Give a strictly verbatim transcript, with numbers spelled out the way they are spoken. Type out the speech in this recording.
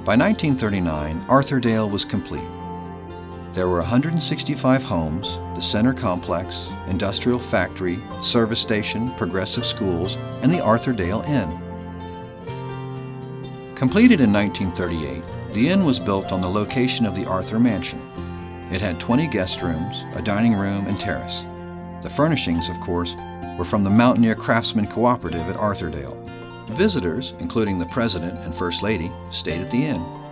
By nineteen thirty-nine, Arthurdale was complete. There were one hundred sixty-five homes, the center complex, industrial factory, service station, progressive schools, and the Arthurdale Inn. Completed in nineteen thirty-eight, the inn was built on the location of the Arthur Mansion. It had twenty guest rooms, a dining room, and terrace. The furnishings, of course, were from the Mountaineer Craftsman Cooperative at Arthurdale. Visitors, including the President and First Lady, stayed at the inn.